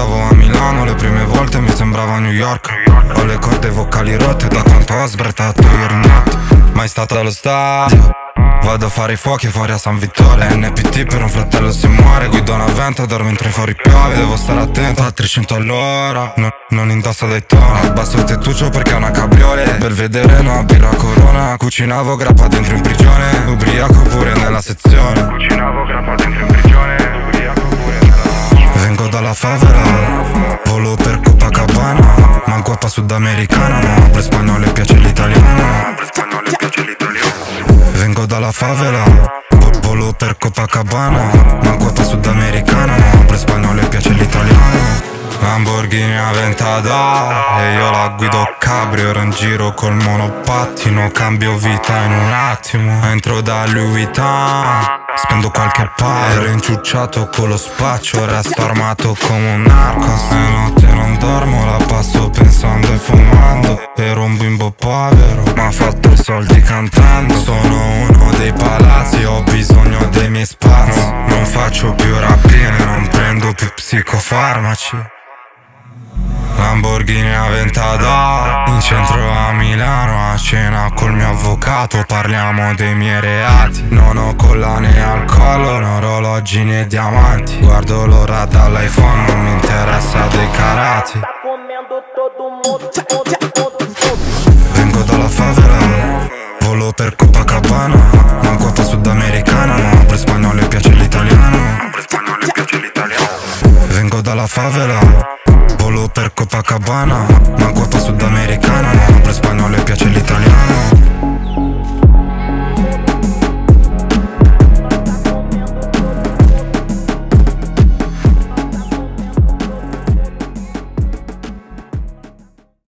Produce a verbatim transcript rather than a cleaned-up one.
Stavo a Milano, le prime volte mi sembrava New York. Ho le corde vocali rotte da quanto ho sbertato ieri notte. Mai stata allo stadio, vado a fare i fuochi fuori a San Vittore. N P T per un fratello si muore. Guido una vento, dormo mentre fuori piove. Devo stare attento a trecento all'ora. No, non indossa Daytona. Abbasso il tettuccio perché è una cabriolet. Belvedere no, birra Corona. Cucinavo grappa dentro in prigione. Ubriaco pure nella sezione. Cucinavo grappa dentro in prigione. Ubriaco pure nella sezione. Vengo dalla favela, volo per Copacabana. Manco a sudamericana, ma apre spagnolo e piace l'italiano. Apre spagnolo e piace l'italiano. Vengo dalla favela, volo per Copacabana. Manco a sudamericana, ma apre spagnolo e piace l'italiano. Lamborghini Aventador e io la guido cabrio. Ero in giro col monopattino, cambio vita in un attimo. Entro da Louis Vuitton, spendo qualche palo. Ero inciucciato con lo spaccio, resto armato come un narco. Se notte non dormo, la passo pensando e fumando. Ero un bimbo povero, ma ho fatto soldi cantando. Sono uno dei palazzi, ho bisogno dei miei spazi. No, non faccio più rapine, non prendo più psicofarmaci. Lamborghini Aventador, in centro a Milano, a cena col mio avvocato, parliamo dei miei reati. Non ho collane al collo, né orologi né diamanti. Guardo l'ora dall'iPhone, non mi interessa dei carati. Vengo dalla favela, volo per Copacabana. Manco a sudamericana, ma apre spagnolo e piace l'italiano. Apre spagnolo e piace l'italiano. Vengo dalla favela, volo per Copacabana. Manco a sudamericana.